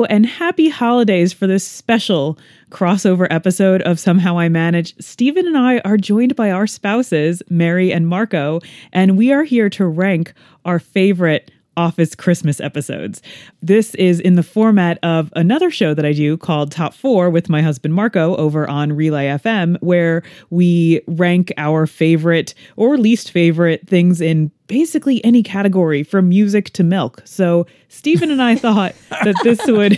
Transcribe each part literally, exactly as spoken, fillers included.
and happy holidays for this special crossover episode of Somehow I Manage. Stephen and I are joined by our spouses, Mary and Marco, and we are here to rank our favorite Office Christmas episodes. This is in the format of another show that I do called Top Four with my husband Marco over on Relay F M, where we rank our favorite or least favorite things in basically any category from music to milk. So Stephen and I thought that this would...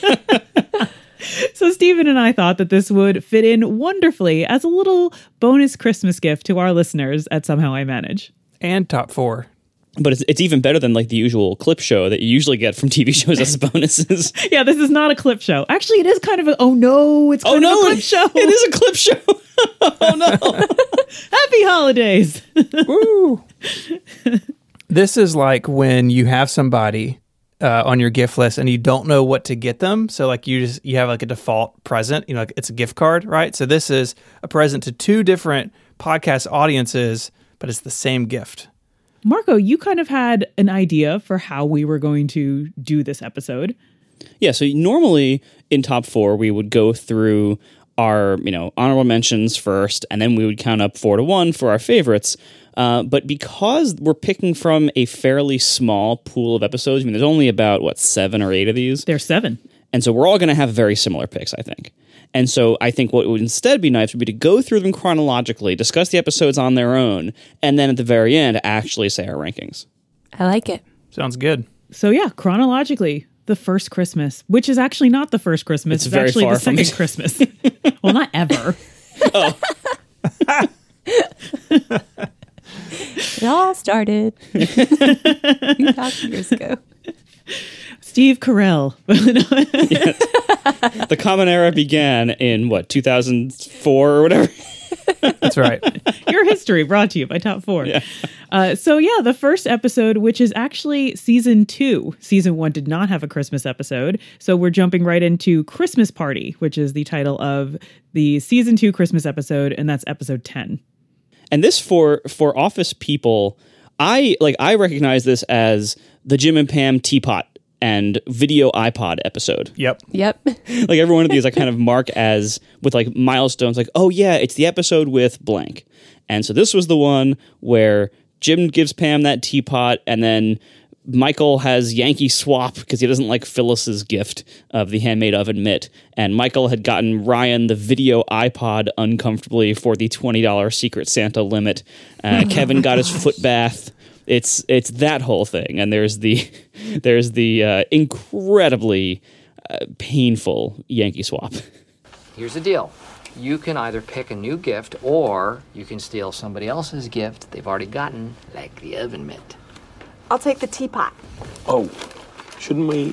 So Stephen and I thought that this would fit in wonderfully as a little bonus Christmas gift to our listeners at Somehow I Manage. And Top Four. But it's, it's even better than like the usual clip show that you usually get from T V shows as bonuses. Yeah, this is not a clip show. Actually, it is kind of a, oh no, it's kind oh, of no, a clip it, show. It is a clip show. Oh no. Happy holidays. Woo. This is like when you have somebody uh, on your gift list and you don't know what to get them. So like you just, you have like a default present, you know, like it's a gift card, right? So this is a present to two different podcast audiences, but it's the same gift. Marco, you kind of had an idea for how we were going to do this episode. Yeah, so normally in Top Four, we would go through our, you know, honorable mentions first, and then we would count up four to one for our favorites. Uh, but because we're picking from a fairly small pool of episodes, I mean, there's only about, what, seven or eight of these? There's seven. And so we're all going to have very similar picks, I think. And so I think what would instead be nice would be to go through them chronologically, discuss the episodes on their own, and then at the very end, actually say our rankings. I like it. Sounds good. So yeah, chronologically, the first Christmas, which is actually not the first Christmas. It's It's, very actually far the from second it. Christmas. Well, not ever. Oh. It all started two thousand years ago. Steve Carell. Yes. The Common Era began in, what, two thousand four or whatever? That's right. Your history brought to you by Top Four. Yeah. Uh, so yeah, the first episode, which is actually season two. Season one did not have a Christmas episode. So we're jumping right into Christmas Party, which is the title of the season two Christmas episode. And that's episode ten. And this for for Office people, I like I recognize this as the Jim and Pam Teapot and video iPod episode. Yep. Yep. Like every one of these I kind of mark as with like milestones, like, oh yeah, it's the episode with blank. And so this was the one where Jim gives Pam that teapot, and then Michael has Yankee swap because he doesn't like Phyllis's gift of the handmade oven mitt. And Michael had gotten Ryan the video iPod uncomfortably for the twenty dollars Secret Santa limit. Uh, Kevin got his foot bath. It's it's that whole thing, and there's the there's the uh, incredibly uh, painful Yankee swap. Here's the deal. You can either pick a new gift, or you can steal somebody else's gift they've already gotten, like the oven mitt. I'll take the teapot. Oh, shouldn't we?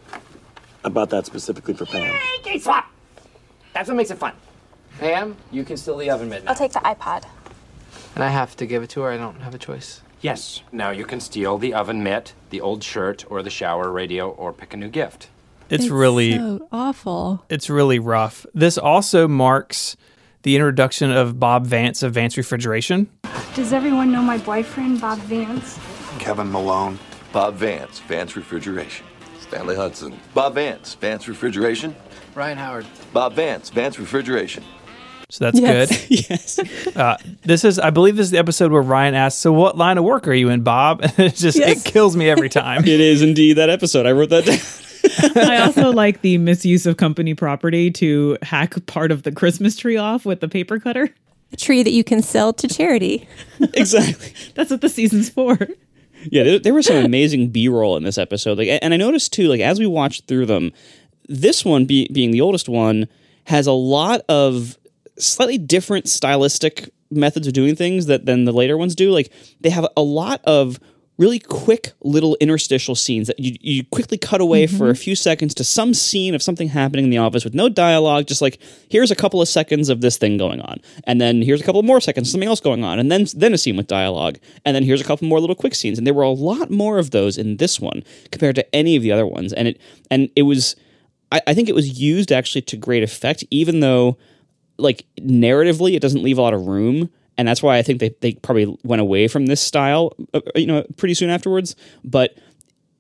About that specifically for Pam. Yankee swap! That's what makes it fun. Pam, you can steal the oven mitt now. I'll take the iPod. And I have to give it to her. I don't have a choice. Yes. Now you can steal the oven mitt, the old shirt, or the shower radio, or pick a new gift. It's, it's really so awful. It's really rough. This also marks the introduction of Bob Vance of Vance Refrigeration. Does everyone know my boyfriend, Bob Vance? Kevin Malone. Bob Vance, Vance Refrigeration. Stanley Hudson. Bob Vance, Vance Refrigeration. Ryan Howard. Bob Vance, Vance Refrigeration. So that's yes. good. Yes. Uh, this is, I believe this is the episode where Ryan asks, so what line of work are you in, Bob? And it just, Yes. it kills me every time. It is indeed that episode. I wrote that down. I also like the misuse of company property to hack part of the Christmas tree off with the paper cutter. A tree that you can sell to charity. Exactly. That's what the season's for. Yeah, there, there was some amazing B-roll in this episode. Like, and I noticed too, like as we watched through them, this one be, being the oldest one has a lot of slightly different stylistic methods of doing things that than the later ones do. Like they have a lot of really quick little interstitial scenes that you, you quickly cut away mm-hmm. for a few seconds to some scene of something happening in the office with no dialogue, just like, here's a couple of seconds of this thing going on, and then here's a couple more seconds of something else going on, and then then a scene with dialogue, and then here's a couple more little quick scenes. And there were a lot more of those in this one compared to any of the other ones. And it and it was, I, I think it was used actually to great effect, even though, like, narratively, it doesn't leave a lot of room. And that's why I think they, they probably went away from this style, uh, you know, pretty soon afterwards. But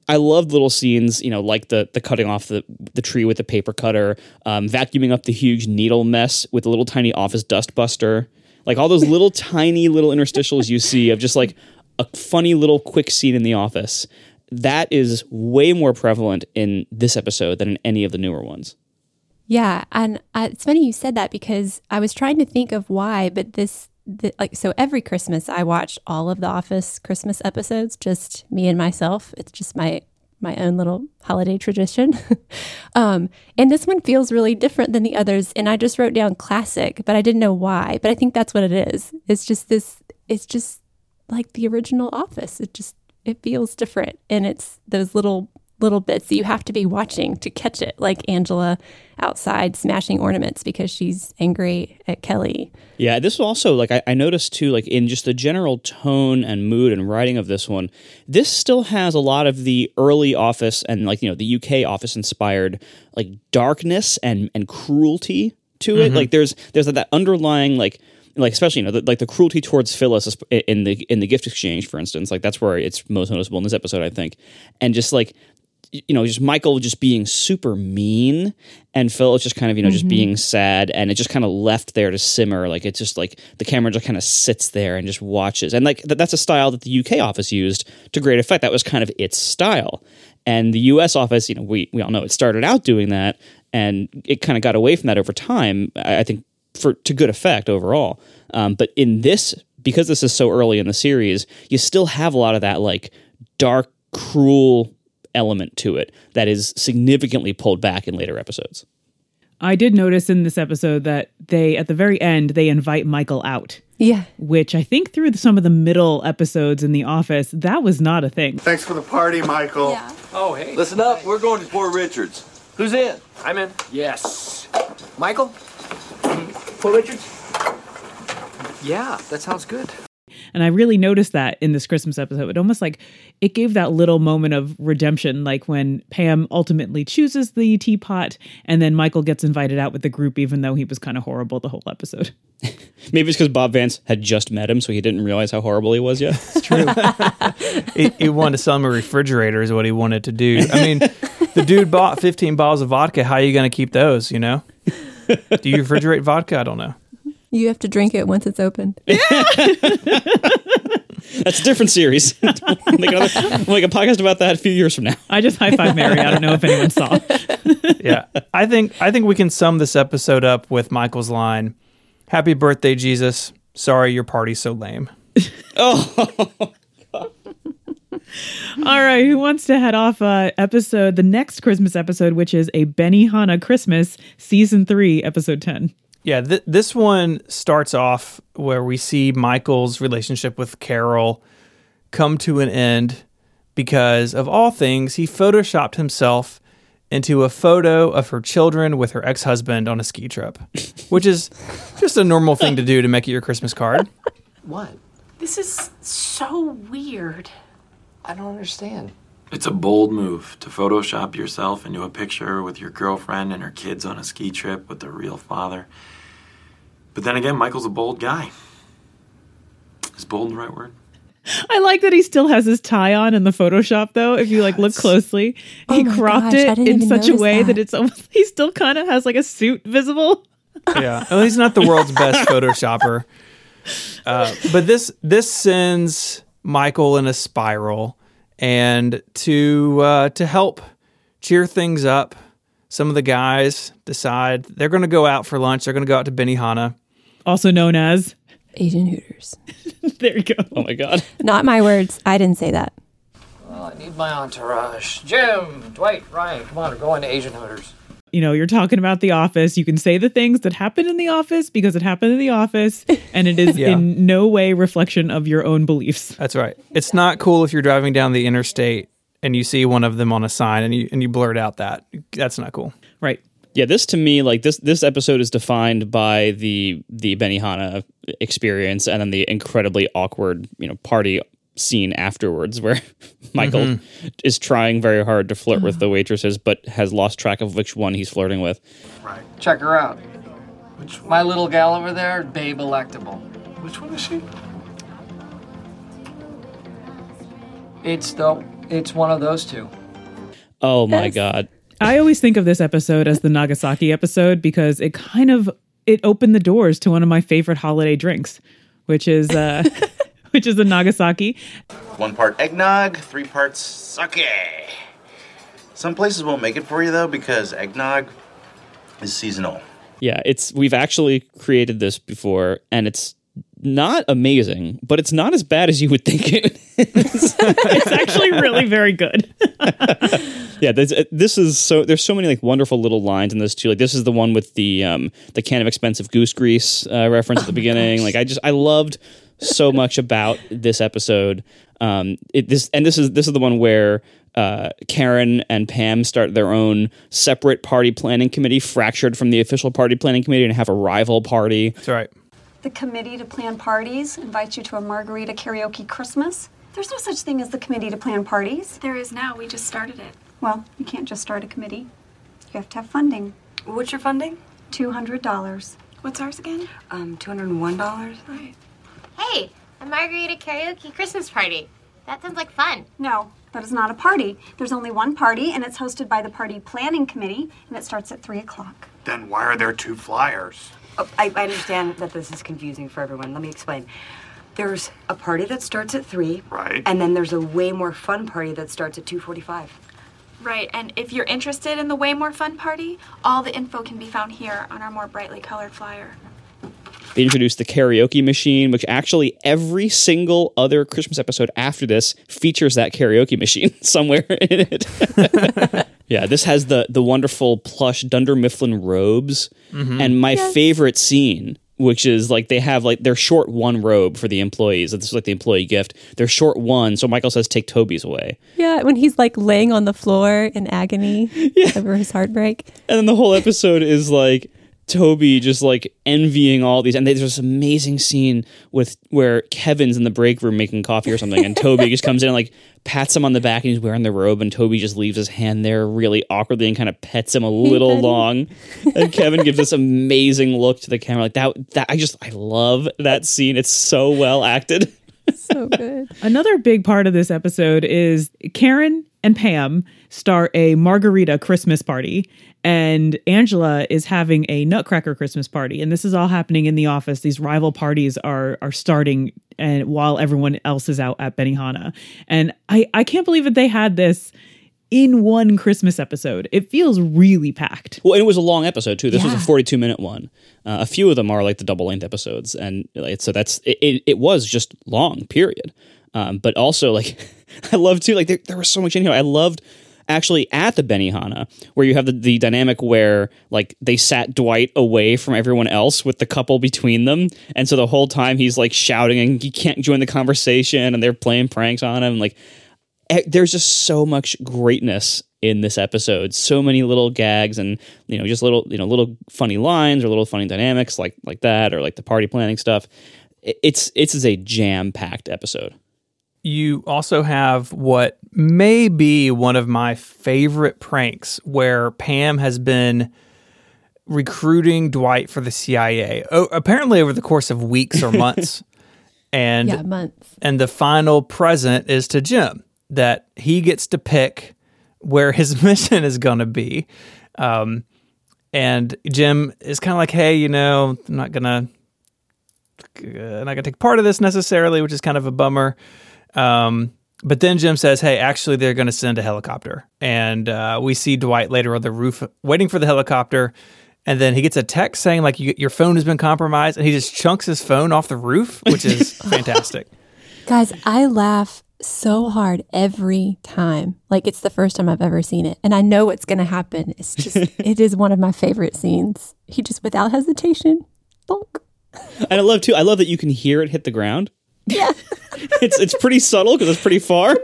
I love little scenes, you know, like the the cutting off the, the tree with the paper cutter, um, vacuuming up the huge needle mess with a little tiny office dust buster. Like all those little tiny little interstitials you see of just like a funny little quick scene in the office. That is way more prevalent in this episode than in any of the newer ones. Yeah, and uh, it's funny you said that because I was trying to think of why, but this, the, like, so every Christmas I watch all of the Office Christmas episodes, just me and myself. It's just my my own little holiday tradition. um, and this one feels really different than the others. And I just wrote down classic, but I didn't know why. But I think that's what it is. It's just this. It's just like the original Office. It just it feels different, and it's those little. little bits that you have to be watching to catch it, like Angela outside smashing ornaments because she's angry at Kelly. Yeah, this was also, like, I, I noticed too, like, in just the general tone and mood and writing of this one, this still has a lot of the early Office and, like, you know, the U K Office-inspired, like, darkness and, and cruelty to it. Mm-hmm. Like, there's there's that underlying, like, like especially, you know, the, like the cruelty towards Phyllis in the in the gift exchange, for instance. Like, that's where it's most noticeable in this episode, I think. And just, like, you know, just Michael just being super mean and Phyllis just kind of, you know, mm-hmm. just being sad, and it just kind of left there to simmer. Like, it's just like the camera just kind of sits there and just watches. And like th- that's a style that the U K Office used to great effect. That was kind of its style. And the U S Office, you know, we, we all know it started out doing that, and it kind of got away from that over time, I, I think, for to good effect overall. Um, but in this, because this is so early in the series, you still have a lot of that like dark, cruel element to it that is significantly pulled back in later episodes. I did notice in this episode that they, at the very end, they invite Michael out. Yeah. Which I think through some of the middle episodes in The Office, that was not a thing. Thanks for the party, Michael. Yeah. Oh, hey. Listen up, we're going to Poor Richards. Who's in? I'm in. Yes. Michael? Poor Richards? Yeah, that sounds good. And I really noticed that in this Christmas episode. It almost like it gave that little moment of redemption, like when Pam ultimately chooses the teapot and then Michael gets invited out with the group, even though he was kind of horrible the whole episode. Maybe it's because Bob Vance had just met him, so he didn't realize how horrible he was yet. It's true. he, he wanted to sell him a refrigerator is what he wanted to do. I mean, the dude bought fifteen bottles of vodka. How are you going to keep those, you know? Do you refrigerate vodka? I don't know. You have to drink it once it's opened. That's a different series. We'll make, another, we'll make a podcast about that a few years from now. I just high-fived Mary. I don't know if anyone saw. Yeah. I think I think we can sum this episode up with Michael's line, "Happy birthday, Jesus. Sorry your party's so lame." Oh, All right, who wants to head off uh, episode, the next Christmas episode, which is a Benihana Christmas, Season three, Episode ten. Yeah, th- this one starts off where we see Michael's relationship with Carol come to an end because, of all things, he photoshopped himself into a photo of her children with her ex-husband on a ski trip, which is just a normal thing to do to make it your Christmas card. What? This is so weird. I don't understand. It's a bold move to Photoshop yourself into a picture with your girlfriend and her kids on a ski trip with their real father. But then again, Michael's a bold guy. Is bold the right word? I like that he still has his tie on in the Photoshop, though. If you like look closely, Oh he my cropped gosh, I it didn't in even such a notice way that. that. it's almost, he still kind of has like a suit visible. Yeah, well, he's not the world's best Photoshopper. Uh, but this this sends Michael in a spiral, and to uh, to help cheer things up, some of the guys decide they're going to go out for lunch. They're going to go out to Benihana, Also known as Asian Hooters. there you go. oh my God. Not my words. I didn't say that. Well, I need my entourage. Jim, Dwight, Ryan, come on, we're going to Asian Hooters. You know, you're talking about The Office. You can say the things that happened in The Office because it happened in The Office, and it is Yeah. in no way reflection of your own beliefs. That's right. It's not cool if you're driving down the interstate and you see one of them on a sign and you and you blurt out that. That's not cool. Right. Yeah, this to me, like this this episode is defined by the the Benihana experience and then the incredibly awkward, you know, party scene afterwards where Michael Mm-hmm. is trying very hard to flirt with the waitresses but has lost track of which one he's flirting with. Right. Check her out. Which My little gal over there, Babe Electable. Which one is she? It's the It's one of those two. Oh my God. I always think of this episode as the Nagasaki episode because it kind of it opened the doors to one of my favorite holiday drinks, which is uh, which is the Nagasaki. One part eggnog, three parts sake. Some places won't make it for you though because eggnog is seasonal. Yeah, it's we've actually created this before, and it's not amazing, but it's not as bad as you would think it is. It's actually really very good. Yeah, this, this is so. There's so many like wonderful little lines in this too. Like this is the one with the um, the can of expensive goose grease uh, reference at the beginning. Like I just I loved so much about this episode. Um, it, this and this is this is the one where uh, Karen and Pam start their own separate party planning committee, fractured from the official party planning committee, and have a rival party. That's right. The committee to plan parties invites you to a margarita karaoke Christmas. There's no such thing as the committee to plan parties. There is now. We just started it. Well, you can't just start a committee. You have to have funding. What's your funding? two hundred dollars. What's ours again? Um, two hundred one dollars. Right. Hey, a margarita karaoke Christmas party. That sounds like fun. No, that is not a party. There's only one party, and it's hosted by the party planning committee, and it starts at three o'clock. Then why are there two flyers? Oh, I, I understand that this is confusing for everyone. Let me explain. There's a party that starts at three. Right. And then there's a way more fun party that starts at two forty-five. Right, and if you're interested in the Way More Fun party, all the info can be found here on our more brightly colored flyer. They introduced the karaoke machine, which actually every single other Christmas episode after this features that karaoke machine somewhere in it. Yeah, this has the the wonderful plush Dunder Mifflin robes, Mhm. and my Yes. favorite scene, which is like they have like their short one robe for the employees. This is like the employee gift. They're short one, so Michael says, "Take Toby's away." Yeah, when he's like laying on the floor in agony over his heartbreak. And then the whole episode is like Toby just like envying all these, and there's this amazing scene with where Kevin's in the break room making coffee or something, and Toby just comes in and like pats him on the back, and he's wearing the robe, and Toby just leaves his hand there really awkwardly and kind of pets him a little long, and Kevin gives this amazing look to the camera, like that. That I just I love that scene. It's so well acted. So good. Another big part of this episode is Karen and Pam start a margarita Christmas party, and Angela is having a nutcracker Christmas party. And this is all happening in the office. These rival parties are are starting, and while everyone else is out at Benihana. And I, I can't believe that they had this in one Christmas episode. It feels really packed. Well, and it was a long episode too. This Yeah. was a forty-two minute one. Uh, a few of them are like the double length episodes, and like, so that's it, it. It was just long, period. Um, but also, like, I love too. Like, there, there was so much in here. I loved actually at the Benihana where you have the, the dynamic where like they sat Dwight away from everyone else with the couple between them, and so the whole time he's like shouting and he can't join the conversation, and they're playing pranks on him. Like, there's just so much greatness in this episode. So many little gags and, you know, just little, you know, little funny lines or little funny dynamics like like that, or like the party planning stuff. It's it's is a jam-packed episode. You also have what may be one of my favorite pranks where Pam has been recruiting Dwight for the C I A, oh, apparently over the course of weeks or months. And, Yeah, months. And the final present is to Jim, that he gets to pick where his mission is going to be. Um, and Jim is kind of like, hey, you know, I'm not going to I'm not going to take part of this necessarily, which is kind of a bummer. Um, but then Jim says, hey, actually, they're going to send a helicopter. And uh, we see Dwight later on the roof waiting for the helicopter. And then he gets a text saying, like, you, your phone has been compromised. And he just chunks his phone off the roof, which is fantastic. Guys, I laugh so hard every time. Like, it's the first time I've ever seen it. And I know what's going to happen. It's just, it is one of my favorite scenes. He just, without hesitation, bonk. And I love too. I love that you can hear it hit the ground. Yeah, it's it's pretty subtle because it's pretty far.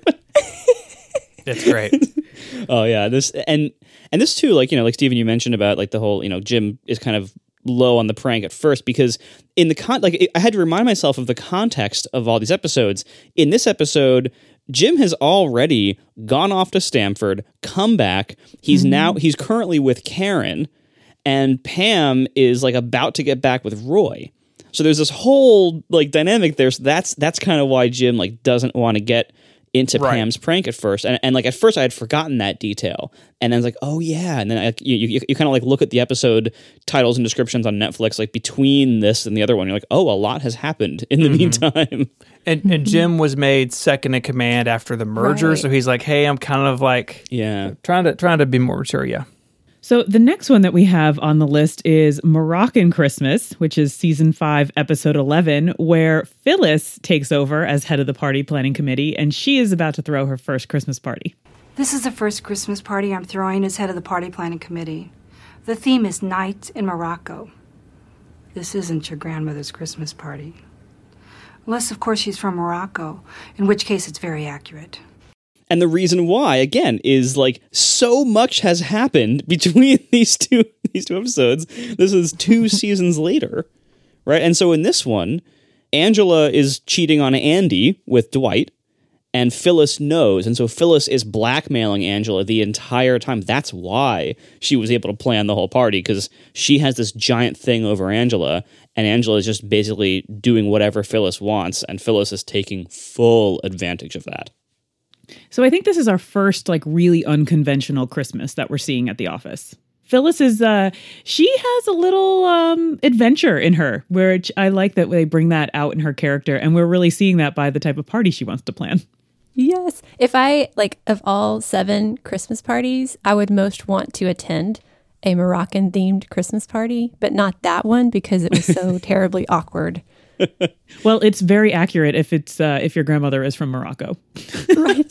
It's great. Oh yeah, this and and this too. Like, you know, like Stephen, you mentioned about like the whole, you know, Jim is kind of low on the prank at first because in the con like I had to remind myself of the context of all these episodes. In this episode, Jim has already gone off to Stanford, come back. He's mm-hmm. now he's currently with Karen. And Pam is like about to get back with Roy. So there's this whole like dynamic there. So that's that's kind of why Jim like doesn't want to get into Right. Pam's prank at first. And, and like at first I had forgotten that detail. And then I was like, oh yeah. And then I, you, you, you kind of like look at the episode titles and descriptions on Netflix, like between this and the other one, you're like, oh, a lot has happened in the Mm-hmm. meantime. And, and Jim was made second in command after the merger, Right. so he's like, "Hey, I'm kind of like, yeah, trying to trying to be more mature." Yeah. So the next one that we have on the list is Moroccan Christmas, which is season five, episode eleven, where Phyllis takes over as head of the party planning committee, and she is about to throw her first Christmas party. This is the first Christmas party I'm throwing as head of the party planning committee. The theme is Night in Morocco. This isn't your grandmother's Christmas party. Unless, of course, she's from Morocco, in which case it's very accurate. And the reason why, again, is like so much has happened between these two these two episodes. This is two seasons later, right? And so in this one, Angela is cheating on Andy with Dwight, and Phyllis knows. And so Phyllis is blackmailing Angela the entire time. That's why she was able to plan the whole party, because she has this giant thing over Angela, and Angela is just basically doing whatever Phyllis wants, and Phyllis is taking full advantage of that. So I think this is our first like really unconventional Christmas that we're seeing at the office. Phyllis is, uh, she has a little um, adventure in her, where I like that they bring that out in her character, and we're really seeing that by the type of party she wants to plan. Yes. If I, like, of all seven Christmas parties, I would most want to attend a Moroccan-themed Christmas party, but not that one because it was so terribly awkward. Well, it's very accurate if it's uh, if your grandmother is from Morocco. Right.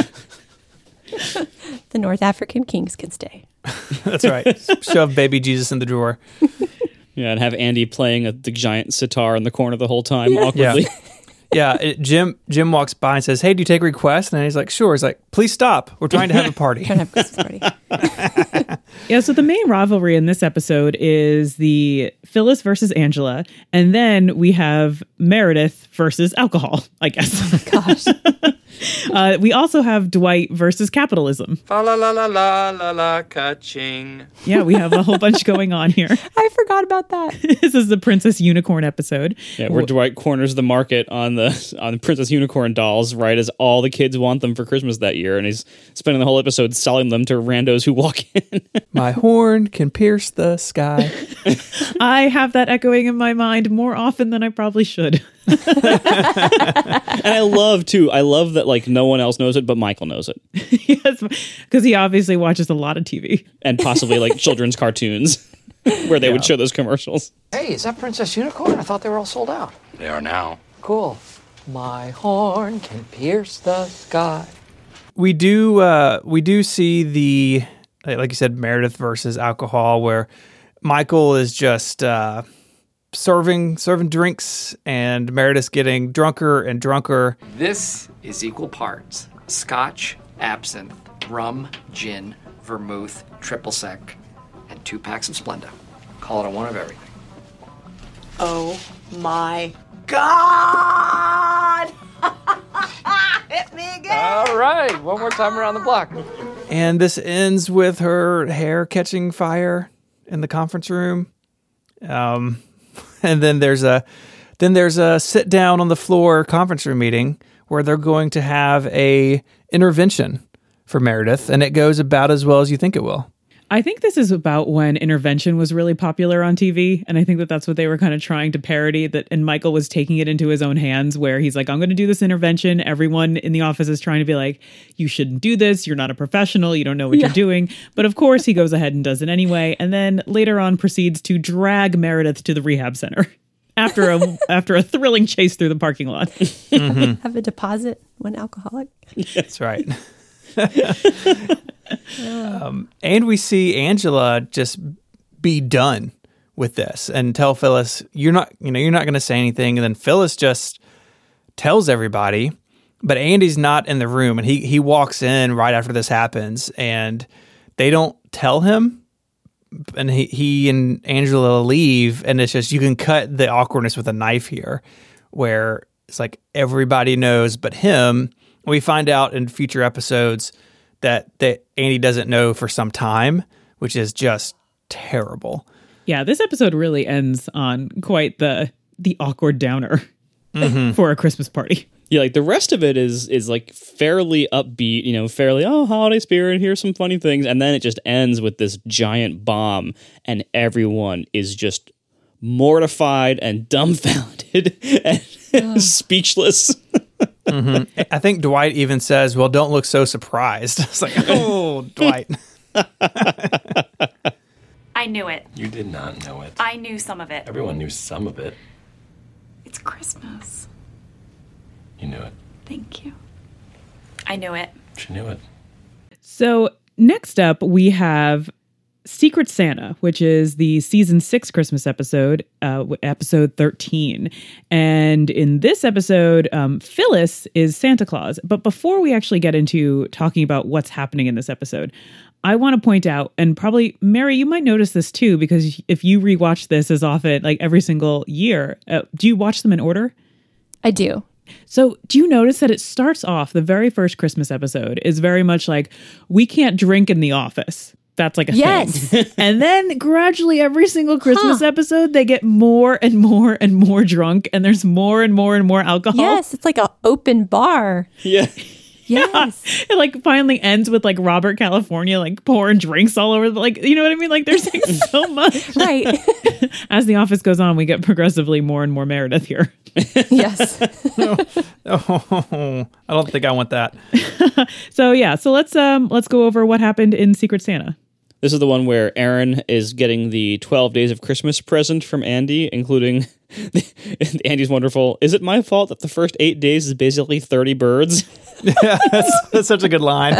The North African kings can stay. That's right. Shove baby Jesus in the drawer. Yeah, and have Andy playing a, the giant sitar in the corner the whole time, Yeah. awkwardly. Yeah. Yeah, it, Jim Jim walks by and says, "Hey, do you take requests?" And he's like, "Sure." He's like, "Please stop. We're trying to have a party." Trying to have a Christmas party. Yeah, so the main rivalry in this episode is the Phyllis versus Angela, and then we have Meredith versus alcohol, I guess. Gosh. uh, we also have Dwight versus capitalism. Fa la la la la la la ka-ching. Yeah, we have a whole bunch going on here. I forgot about that. This is the Princess Unicorn episode. Yeah, where Dwight corners the market on the on the Princess Unicorn dolls, right, as all the kids want them for Christmas that year, and he's spending the whole episode selling them to randos who walk in. My horn can pierce the sky. I have that echoing in my mind more often than I probably should. And I love, too, I love that, like, no one else knows it, but Michael knows it. Yes, because he obviously watches a lot of T V. And possibly, like, children's cartoons where they Yeah. would show those commercials. Hey, is that Princess Unicorn? I thought they were all sold out. They are now. Cool. My horn can pierce the sky. We do uh, we do see the, like you said, Meredith versus alcohol, where Michael is just uh, serving serving drinks, and Meredith's getting drunker and drunker. This is equal parts scotch, absinthe, rum, gin, vermouth, triple sec, and two packs of Splenda. Call it a one of everything. Oh my God! Hit me again! All right, one more time around the block. And this ends with her hair catching fire in the conference room. Um, and then there's a then there's a sit down on the floor conference room meeting where they're going to have a intervention for Meredith, and it goes about as well as you think it will. I think this is about when intervention was really popular on T V. And I think that that's what they were kind of trying to parody, that, and Michael was taking it into his own hands, where he's like, I'm going to do this intervention. Everyone in the office is trying to be like, you shouldn't do this. You're not a professional. You don't know what Yeah. you're doing. But of course he goes ahead and does it anyway. And then later on proceeds to drag Meredith to the rehab center after a, after a thrilling chase through the parking lot. Mm-hmm. Have a deposit when alcoholic. That's right. um, and we see Angela just be done with this and tell Phyllis, "You're not, you know, you're not going to say anything." And then Phyllis just tells everybody, but Andy's not in the room, and he he walks in right after this happens, and they don't tell him. And he he and Angela leave, and it's just, you can cut the awkwardness with a knife here, where it's like everybody knows but him. We find out in future episodes that, that Andy doesn't know for some time, which is just terrible. Yeah, this episode really ends on quite the the awkward downer. Mm-hmm. for a Christmas party. Yeah, like the rest of it is is like fairly upbeat, you know, fairly, oh, holiday spirit, here's some funny things. And then it just ends with this giant bomb, and everyone is just mortified and dumbfounded and oh. speechless. Mm-hmm. I think Dwight even says, well, don't look so surprised. It's like, oh, Dwight. I knew it. You did not know it. I knew some of it. Everyone knew some of it. It's Christmas. You knew it. Thank you. I knew it. She knew it. So next up, we have Secret Santa, which is the season six Christmas episode, uh, episode thirteen. And in this episode, um, Phyllis is Santa Claus. But before we actually get into talking about what's happening in this episode, I want to point out, and probably, Mary, you might notice this too, because if you rewatch this as often, like every single year, uh, do you watch them in order? I do. So do you notice that it starts off, the very first Christmas episode is very much like, we can't drink in the office. That's like a yes. thing. And then gradually every single Christmas huh. episode, they get more and more and more drunk, and there's more and more and more alcohol. Yes, it's like an open bar. Yeah. Yes. It like finally ends with like Robert California like pouring drinks all over the, like, you know what I mean? Like there's like so much. Right. As the office goes on, we get progressively more and more Meredith here. Yes. oh, oh, I don't think I want that. So yeah, so let's um let's go over what happened in Secret Santa. This is the one where Aaron is getting the twelve Days of Christmas present from Andy, including Andy's wonderful, is it my fault that the first eight days is basically thirty birds? Yeah, that's, that's such a good line.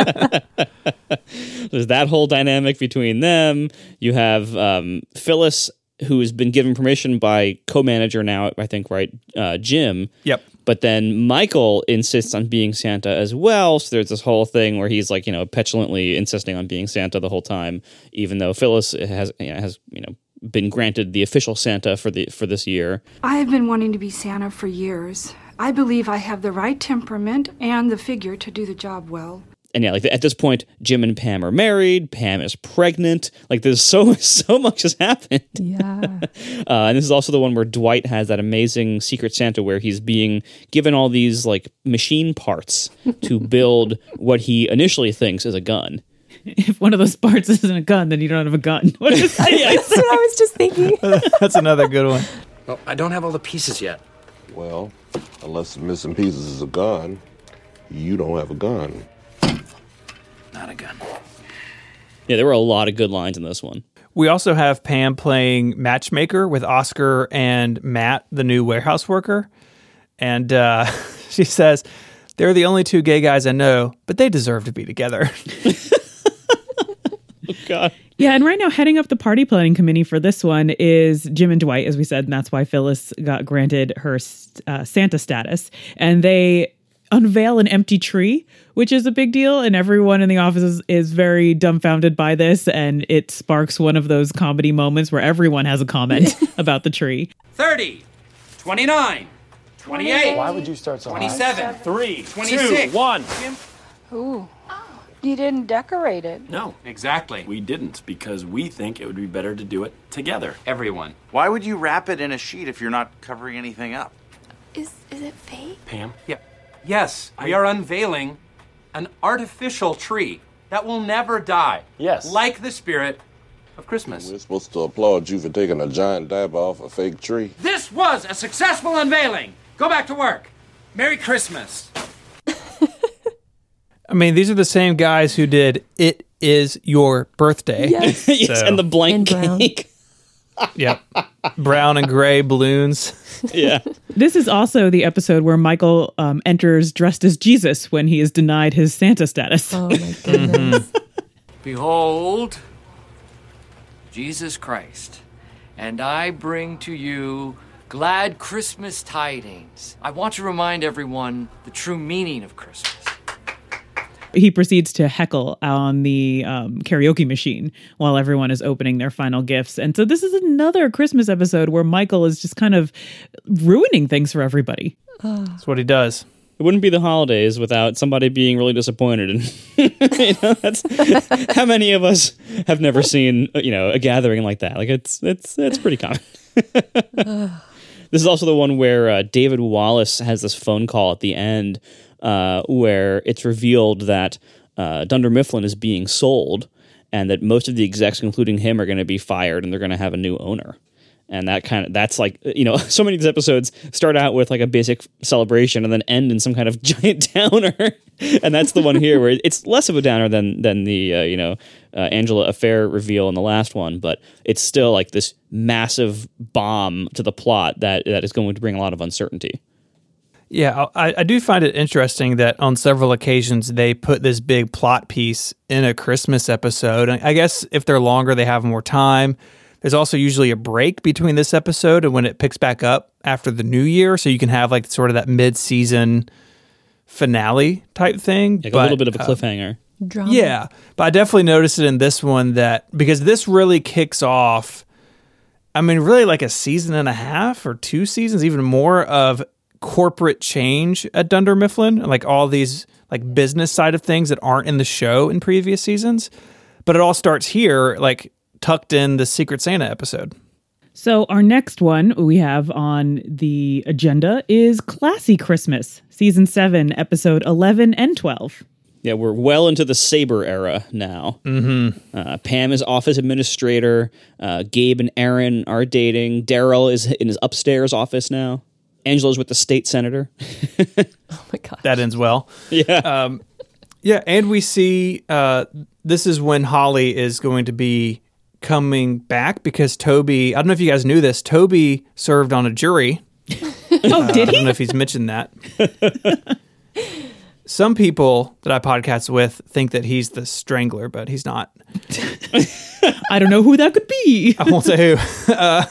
There's that whole dynamic between them. You have um, Phyllis, who has been given permission by co-manager now, I think, right, uh, Jim. Yep. But then Michael insists on being Santa as well. So there's this whole thing where he's like, you know, petulantly insisting on being Santa the whole time, even though Phyllis has, you know, has, you know, been granted the official Santa for the for this year. I have been wanting to be Santa for years. I believe I have the right temperament and the figure to do the job well. And yeah, like at this point, Jim and Pam are married. Pam is pregnant. Like there's so so much has happened. Yeah. uh, and this is also the one where Dwight has that amazing Secret Santa where he's being given all these like machine parts to build what he initially thinks is a gun. If one of those parts isn't a gun, then you don't have a gun. What is that? That's what I was just thinking. That's another good one. Well, I don't have all the pieces yet. Well, unless the missing pieces is a gun, you don't have a gun. Not a gun. Yeah, there were a lot of good lines in this one. We also have Pam playing matchmaker with Oscar and Matt, the new warehouse worker. And uh, she says, they're the only two gay guys I know, but they deserve to be together. Oh, God. Yeah, and right now heading up the party planning committee for this one is Jim and Dwight, as we said, and that's why Phyllis got granted her uh, Santa status. And they unveil an empty tree, which is a big deal, and everyone in the office is, is very dumbfounded by this, and it sparks one of those comedy moments where everyone has a comment about the tree. thirty, twenty-nine, twenty-eight. Why would you start so high? twenty-seven, Three, twenty-six, two, one. Ooh. You didn't decorate it. No, Exactly. we didn't, because we think it would be better to do it together. Everyone. Why would you wrap it in a sheet if you're not covering anything up? Is is it fake? Pam? Yeah. Yes, we are unveiling an artificial tree that will never die. Yes. Like the spirit of Christmas. We're supposed to applaud you for taking a giant dab off a fake tree. This was a successful unveiling. Go back to work. Merry Christmas. I mean, these are the same guys who did It Is Your Birthday. Yes. Yes, So- and the blank And brown. cake. Yep. Brown and gray balloons. Yeah. This is also the episode where Michael um, enters dressed as Jesus when he is denied his Santa status. Oh my goodness. Behold, Jesus Christ, and I bring to you glad Christmas tidings. I want to remind everyone the true meaning of Christmas. He proceeds to heckle on the um, karaoke machine while everyone is opening their final gifts. And so this is another Christmas episode where Michael is just kind of ruining things for everybody. That's what he does. It wouldn't be the holidays without somebody being really disappointed. And you know, that's how many of us have never seen, you know, a gathering like that. Like it's it's it's pretty common. This is also the one where uh, David Wallace has this phone call at the end uh, where it's revealed that uh, Dunder Mifflin is being sold and that most of the execs, including him, are going to be fired and they're going to have a new owner. And that kind of, that's like, you know, so many of these episodes start out with like a basic celebration and then end in some kind of giant downer. And that's the one here where it's less of a downer than, than the, uh, you know, uh, Angela affair reveal in the last one, but it's still like this massive bomb to the plot that, that is going to bring a lot of uncertainty. Yeah, I, I do find it interesting that on several occasions they put this big plot piece in a Christmas episode. I guess if they're longer, they have more time. There's also usually a break between this episode and when it picks back up after the new year, so you can have like sort of that mid-season finale type thing. Like but, a little bit of a uh, cliffhanger. Drama. Yeah, but I definitely noticed it in this one that because this really kicks off, I mean, really like a season and a half or two seasons, even more of corporate change at Dunder Mifflin, like all these like business side of things that aren't in the show in previous seasons. But it all starts here, like tucked in the Secret Santa episode. So our next one we have on the agenda is Classy Christmas, season seven, episode eleven and twelve. Yeah, we're well into the Saber era now. Mm-hmm. Uh, Pam is office administrator. Uh, Gabe and Aaron are dating. Daryl is in his upstairs office now. Angela's with the state senator. Oh my god, that ends well. Yeah, um, yeah, and we see uh, this is when Holly is going to be coming back because Toby, I don't know if you guys knew this, Toby served on a jury. Oh, uh, did he? I don't know if he's mentioned that. Some people that I podcast with think that he's the strangler, but he's not. I don't know who that could be. I won't say who. Uh,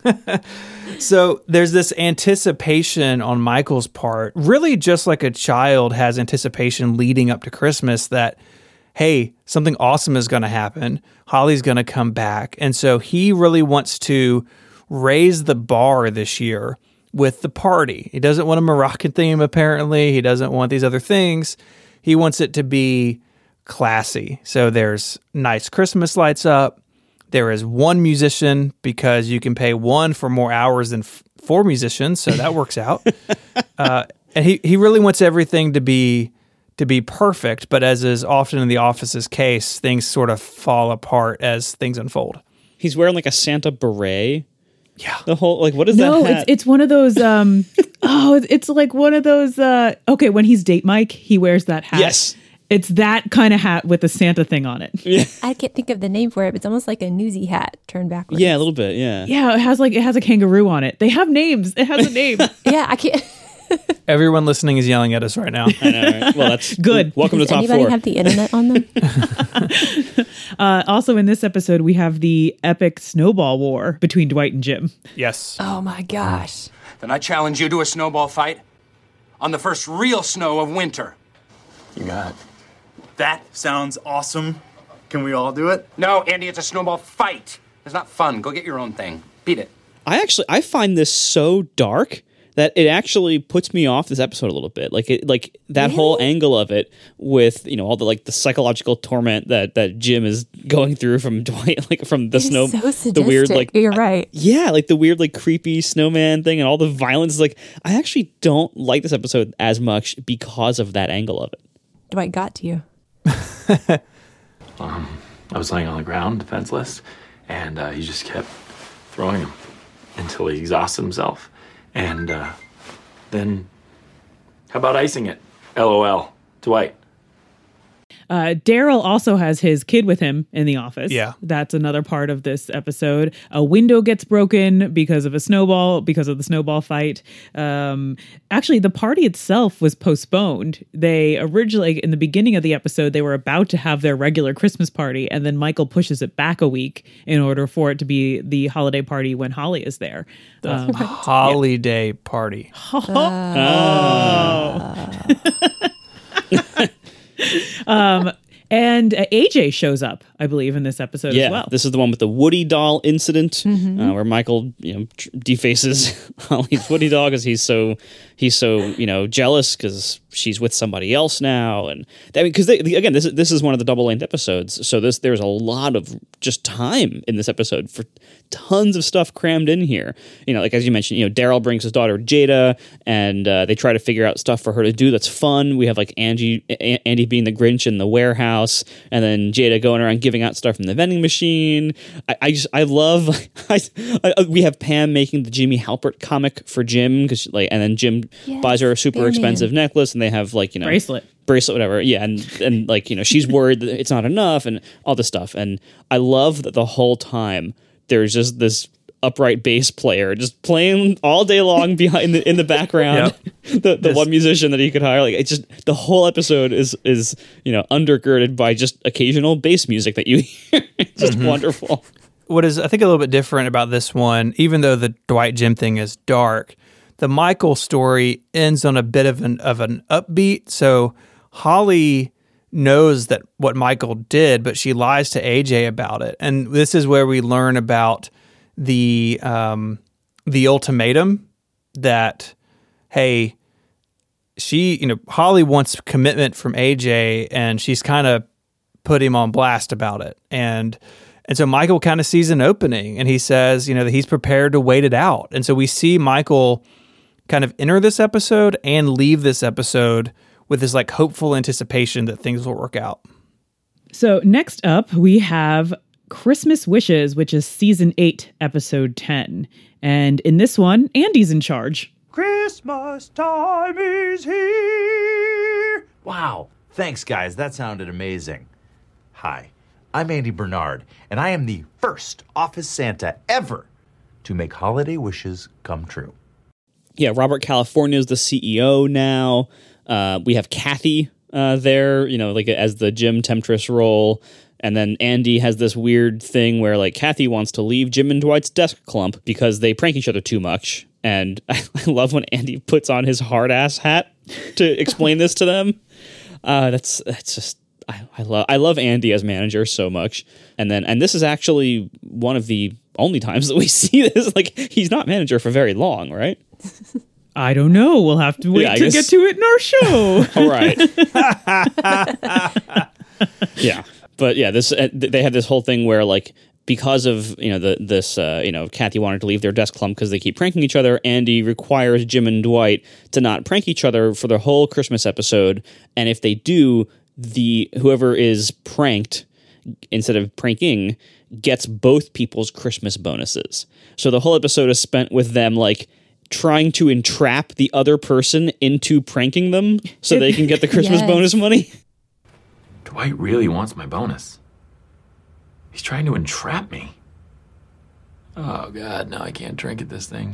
so there's this anticipation on Michael's part, really just like a child has anticipation leading up to Christmas that, hey, something awesome is going to happen. Holly's going to come back. And so he really wants to raise the bar this year with the party. He doesn't want a Moroccan theme, apparently. He doesn't want these other things. He wants it to be classy. So there's nice Christmas lights up. There is one musician because you can pay one for more hours than f- four musicians. So that works out. uh, and he, he really wants everything to be to be perfect, but as is often in the Office's case, things sort of fall apart as things unfold. He's wearing like a Santa beret. Yeah. The whole, like, what is no, that hat? it's it's one of those, um, oh, it's, it's like one of those, uh, okay, when he's date Mike, he wears that hat. Yes. It's that kind of hat with the Santa thing on it. Yeah. I can't think of the name for it, but it's almost like a newsy hat turned backwards. Yeah, a little bit, yeah. Yeah, it has like, it has a kangaroo on it. They have names. It has a name. Yeah, I can't. Everyone listening is yelling at us right now. I know, right? Well, that's good. Welcome Does to top anybody four. have the internet on them? uh, also in this episode, we have the epic snowball war between Dwight and Jim. Yes. Oh my gosh. Then I challenge you to a snowball fight on the first real snow of winter. You got it. That sounds awesome. Can we all do it? No, Andy, it's a snowball fight. It's not fun. Go get your own thing. Beat it. I actually, I find this so dark that it actually puts me off this episode a little bit. Like it, like that Really? whole angle of it with, you know, all the like the psychological torment that that Jim is going through from Dwight, like from the It's snow, so sadistic. the weird like You're right. yeah, like the weird like creepy snowman thing and all the violence. Like I actually don't like this episode as much because of that angle of it. Dwight got to you. Um, I was laying on the ground, defenseless, and uh, he just kept throwing him until he exhausted himself. And uh, then, how about icing it? LOL. Dwight. Uh, Daryl also has his kid with him in the office. Yeah. That's another part of this episode. A window gets broken because of a snowball, because of the snowball fight. Um, actually, the party itself was postponed. They originally, in the beginning of the episode, they were about to have their regular Christmas party, and then Michael pushes it back a week in order for it to be the holiday party when Holly is there. The Um, holiday party. um, and uh, A J shows up, I believe, in this episode yeah, as well. this is the one with the Woody doll incident Mhm. uh, where Michael, you know, tr- defaces Holly's Woody doll because he's so he's so, you know, jealous because she's with somebody else now. And I mean, because again, this is, this is one of the double length episodes. So this, there's a lot of just time in this episode for tons of stuff crammed in here. You know, like as you mentioned, you know, Daryl brings his daughter Jada, and uh, they try to figure out stuff for her to do that's fun. We have like Angie, A- Andy being the Grinch in the warehouse, and then Jada going around giving out stuff from the vending machine. I, I just, I love, I, I, we have Pam making the Jimmy Halpert comic for Jim, because like, and then Jim yes, buys her a super expensive necklace, and they have like, you know, bracelet. bracelet, whatever. Yeah. And, and like, you know, she's worried that it's not enough and all this stuff. And I love that the whole time there's just this upright bass player just playing all day long behind the, in the background. Yep. the the this, one musician that he could hire. Like, it's just, the whole episode is, is, you know, undergirded by just occasional bass music that you hear. It's just mm-hmm. wonderful. What is, I think, a little bit different about this one, even though the Dwight Jim thing is dark, the Michael story ends on a bit of an of an upbeat. So Holly knows that what Michael did, but she lies to A J about it. And this is where we learn about the um, the ultimatum that, hey, she, you know, Holly wants commitment from A J, and she's kind of put him on blast about it. And and so Michael kind of sees an opening, and he says, you know, that he's prepared to wait it out. And so we see Michael kind of enter this episode and leave this episode with this like hopeful anticipation that things will work out. So next up, we have Christmas Wishes, which is season eight, episode ten. And in this one, Andy's in charge. Christmas time is here. Wow. Thanks, guys. That sounded amazing. Hi, I'm Andy Bernard, and I am the first office Santa ever to make holiday wishes come true. Yeah, Robert California is the C E O now. Uh, we have Kathy uh, there, you know, like as the Jim Temptress role. And then Andy has this weird thing where like Kathy wants to leave Jim and Dwight's desk clump because they prank each other too much. And I, I love when Andy puts on his hard ass hat to explain this to them. Uh, that's that's just I, I love I love Andy as manager so much. And then and this is actually one of the only times that we see this. Like, he's not manager for very long, right? I don't know. We'll have to wait yeah, to guess... get to it in our show. All right. Yeah. But yeah, this uh, they have this whole thing where like because of, you know, the this uh, you know, Kathy wanted to leave their desk clump because they keep pranking each other. Andy requires Jim and Dwight to not prank each other for the whole Christmas episode, and if they do, the whoever is pranked instead of pranking gets both people's Christmas bonuses. So the whole episode is spent with them like trying to entrap the other person into pranking them so they can get the Christmas yes. bonus money. Dwight really wants my bonus. He's trying to entrap me. Oh, God, now I can't drink at this thing.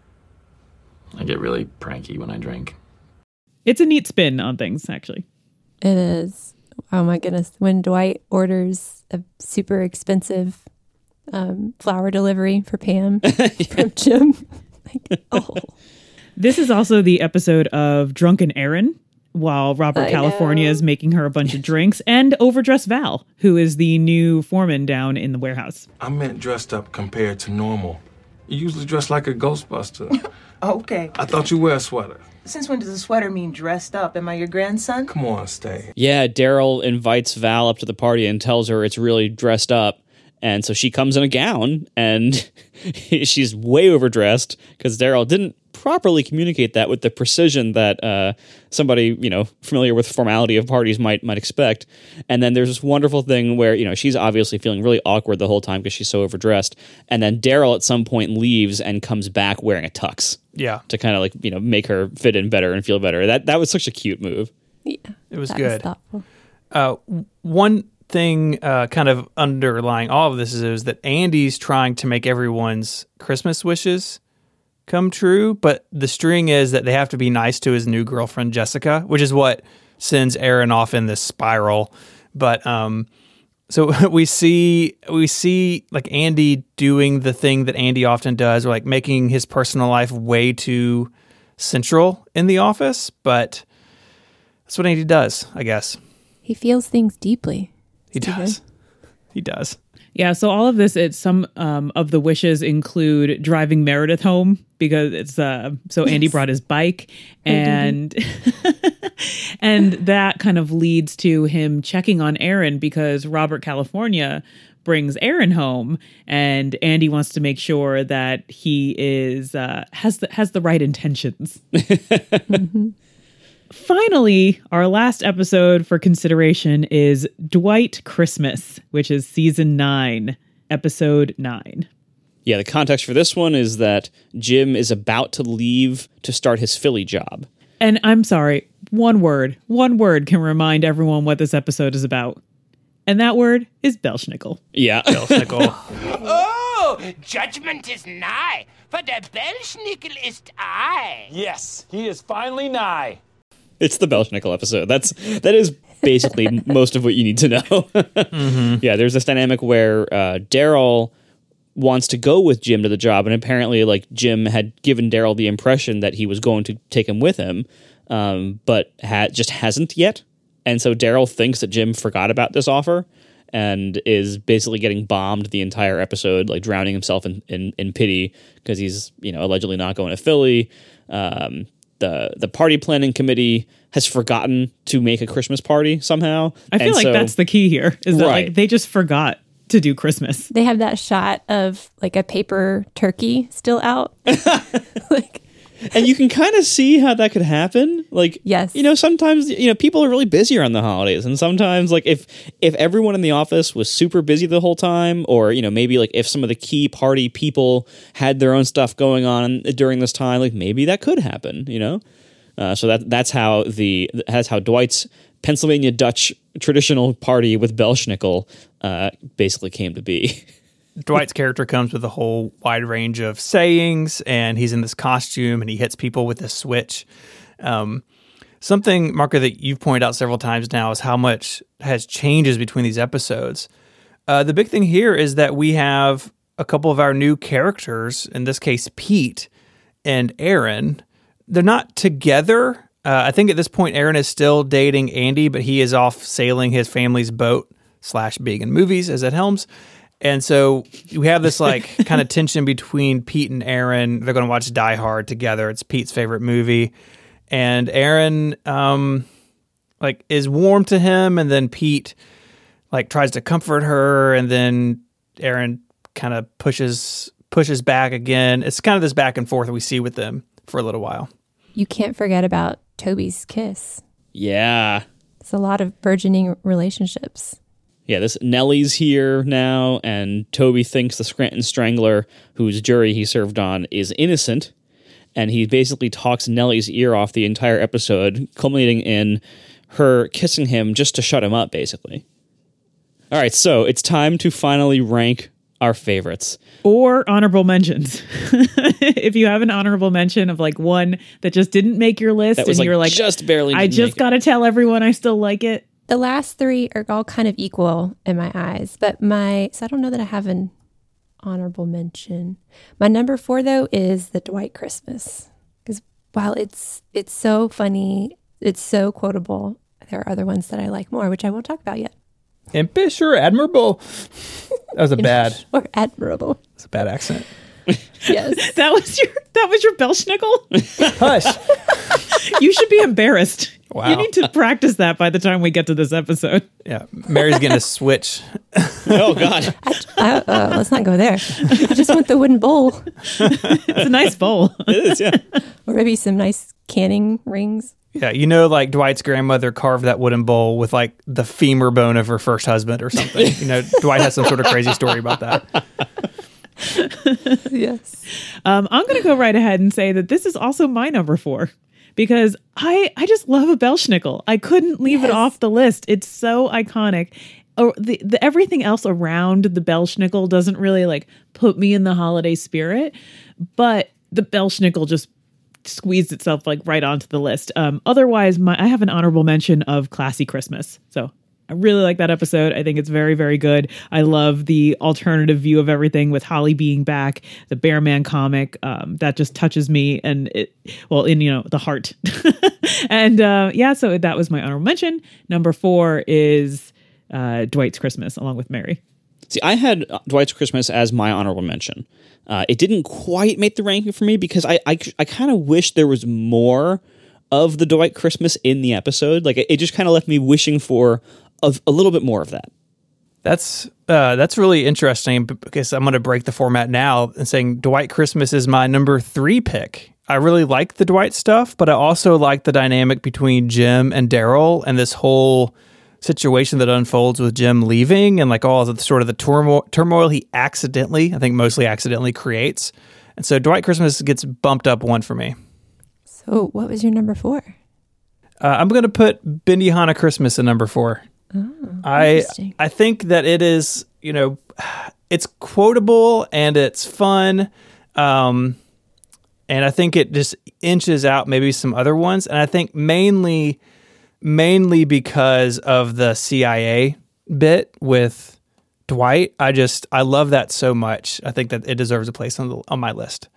I get really pranky when I drink. It's a neat spin on things, actually. It is. Oh, my goodness. When Dwight orders a super expensive um, flower delivery for Pam from Jim. Like, oh. This is also the episode of Drunken Aaron, while Robert I California know. is making her a bunch of drinks, and Overdressed Val, who is the new foreman down in the warehouse. I meant dressed up compared to normal. You usually dress like a Ghostbuster. Okay. I thought you wear a sweater. Since when does a sweater mean dressed up? Am I your grandson? Come on, stay. Yeah, Daryl invites Val up to the party and tells her it's really dressed up. And so she comes in a gown, and she's way overdressed because Daryl didn't properly communicate that with the precision that uh, somebody, you know, familiar with formality of parties might might expect. And then there's this wonderful thing where, you know, she's obviously feeling really awkward the whole time because she's so overdressed. And then Daryl at some point leaves and comes back wearing a tux. Yeah. To kind of like, you know, make her fit in better and feel better. That that was such a cute move. Yeah. It was that good. Was thoughtful. Uh, one thing uh, kind of underlying all of this is, is that Andy's trying to make everyone's Christmas wishes come true, but the string is that they have to be nice to his new girlfriend Jessica, which is what sends Aaron off in this spiral. But um, so we see we see like Andy doing the thing that Andy often does, or like making his personal life way too central in the office. But that's what Andy does, I guess. He feels things deeply. He does. He does. Yeah, so all of this, it's some um, of the wishes include driving Meredith home because it's uh, so Andy Yes. brought his bike, and and that kind of leads to him checking on Aaron because Robert California brings Aaron home, and Andy wants to make sure that he is uh, has the has the right intentions. mm-hmm. Finally, our last episode for consideration is Dwight Christmas, which is season nine, episode nine. Yeah, the context for this one is that Jim is about to leave to start his Philly job. And I'm sorry, one word, one word can remind everyone what this episode is about. And that word is Belschnickel. Yeah. Belschnickel. Oh, judgment is nigh, for der Belschnickel ist I. Yes, he is finally nigh. It's the Belschnickel episode. That's that is basically most of what you need to know. mm-hmm. Yeah, there's this dynamic where uh, Daryl wants to go with Jim to the job, and apparently, like Jim had given Daryl the impression that he was going to take him with him, um, but ha- just hasn't yet. And so Daryl thinks that Jim forgot about this offer and is basically getting bombed the entire episode, like drowning himself in in, in pity because he's you know allegedly not going to Philly. Um, The the party planning committee has forgotten to make a Christmas party somehow. I feel And like so, that's the key here, is that Right. like they just forgot to do Christmas. They have that shot of like a paper turkey still out. and you can kind of see how that could happen. Like, yes, you know, sometimes you know people are really busy around the holidays, and sometimes like if if everyone in the office was super busy the whole time, or you know maybe like if some of the key party people had their own stuff going on during this time, like maybe that could happen. You know, uh, so that that's how the that's how Dwight's Pennsylvania Dutch traditional party with Belschnickel uh, basically came to be. Dwight's character comes with a whole wide range of sayings, and he's in this costume, and he hits people with this switch. Um, something, Marco, that you've pointed out several times now is how much has changes between these episodes. Uh, the big thing here is that we have a couple of our new characters, in this case, Pete and Aaron. They're not together. Uh, I think at this point, Aaron is still dating Andy, but he is off sailing his family's boat slash being in movies as at Helms. And so we have this like kind of tension between Pete and Aaron. They're going to watch Die Hard together. It's Pete's favorite movie. And Aaron um, like is warm to him. And then Pete like tries to comfort her. And then Aaron kind of pushes pushes back again. It's kind of this back and forth that we see with them for a little while. You can't forget about Toby's kiss. Yeah. It's a lot of burgeoning relationships. Yeah, this Nellie's here now, and Toby thinks the Scranton Strangler, whose jury he served on, is innocent, and he basically talks Nellie's ear off the entire episode, culminating in her kissing him just to shut him up, basically. All right, so it's time to finally rank our favorites. Or honorable mentions. If you have an honorable mention of like one that just didn't make your list, That was, and like, you're like, just barely I didn't just make it." got to tell everyone I still like it. The last three are all kind of equal in my eyes, but my, so I don't know that I have an honorable mention. My number four, though, is the Dwight Christmas. Because while it's it's so funny, it's so quotable, there are other ones that I like more, which I won't talk about yet. Impish or admirable? That was a bad. Or admirable. It's a bad accent. Yes. That was your that was your Belschnickel? Hush. You should be embarrassed. Wow. You need to practice that by the time we get to this episode. Yeah, Mary's getting a switch. Oh, God. I, uh, let's not go there. I just want the wooden bowl. It's a nice bowl. It is, yeah. Or maybe some nice canning rings. Yeah, you know, like Dwight's grandmother carved that wooden bowl with like the femur bone of her first husband or something. You know, Dwight has some sort of crazy story about that. Yes. Um, I'm going to go right ahead and say that this is also my number four because I I just love a Belschnickel. I couldn't leave Yes. it off the list. It's so iconic. Or the, the everything else around the Belschnickel doesn't really like put me in the holiday spirit, but the Belschnickel just squeezed itself like right onto the list. Um, otherwise, my I have an honorable mention of Classy Christmas. So I really like that episode. I think it's very, very good. I love the alternative view of everything with Holly being back, the Bearman comic. Um, that just touches me and it, well, in, you know, the heart. and uh, yeah, so that was my honorable mention. Number four is uh, Dwight's Christmas along with Mary. See, I had Dwight's Christmas as my honorable mention. Uh, it didn't quite make the ranking for me because I I, I kind of wish there was more of the Dwight Christmas in the episode. Like, it, it just kind of left me wishing for a, a little bit more of that. That's uh, that's really interesting because I'm going to break the format now and saying Dwight Christmas is my number three pick. I really like the Dwight stuff, but I also like the dynamic between Jim and Daryl and this whole situation that unfolds with Jim leaving and like all of the sort of the turmoil, turmoil he accidentally, I think mostly accidentally creates. And so Dwight Christmas gets bumped up one for me. So what was your number four? Uh, I'm going to put Benihana Christmas at number four. Oh, I I think that it is, you know, it's quotable and it's fun. Um, and I think it just inches out maybe some other ones. And I think mainly mainly because of the C I A bit with Dwight. I just I love that so much. I think that it deserves a place on the, on my list.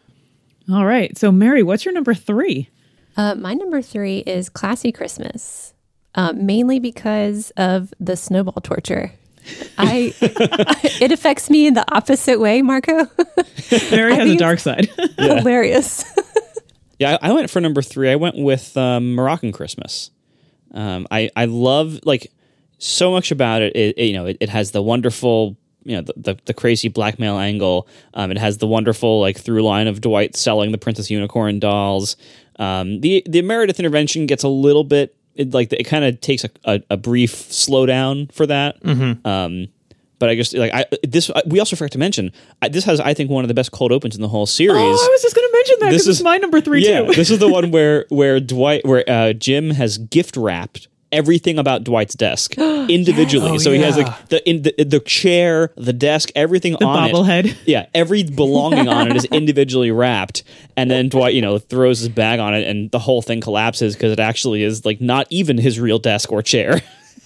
All right. So Mary, what's your number three? Uh, my number three is Classy Christmas. Um, mainly because of the snowball torture. I it affects me in the opposite way, Marco. Mary has a dark side. Yeah. Hilarious. Yeah, I, I went for number three. I went with um, Moroccan Christmas. Um, I I love like so much about it. It, it you know it, it has the wonderful you know the the, the crazy blackmail angle. Um, it has the wonderful like through line of Dwight selling the Princess Unicorn dolls. Um, the the Meredith intervention gets a little bit. It like it kind of takes a, a, a brief slowdown for that. Mm-hmm. Um, but I just like I this we also forgot to mention I, this has I think one of the best cold opens in the whole series. Oh, I was just going to mention that because it's my number three yeah, too. This is the one where where Dwight where uh, Jim has gift wrapped everything about Dwight's desk individually. Yes. So Oh, he has yeah. like the in the, the chair, the desk, everything The on bobblehead. it. Yeah, every belonging on it is individually wrapped, and then Dwight, you know, throws his bag on it, and the whole thing collapses because it actually is like not even his real desk or chair.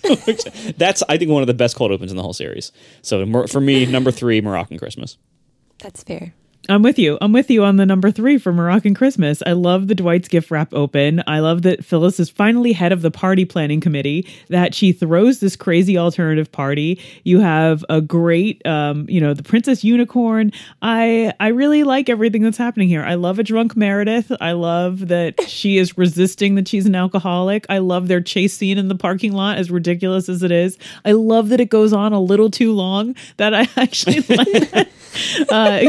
That's I think one of the best cold opens in the whole series. So for me, number three, Moroccan Christmas. That's fair. I'm with you. I'm with you on the number three for Moroccan Christmas. I love the Dwight's gift wrap open. I love that Phyllis is finally head of the party planning committee, that she throws this crazy alternative party. You have a great, um, you know, the Princess Unicorn. I I really like everything that's happening here. I love a drunk Meredith. I love that she is resisting that she's an alcoholic. I love their chase scene in the parking lot, as ridiculous as it is. I love that it goes on a little too long, that I actually like that. Uh,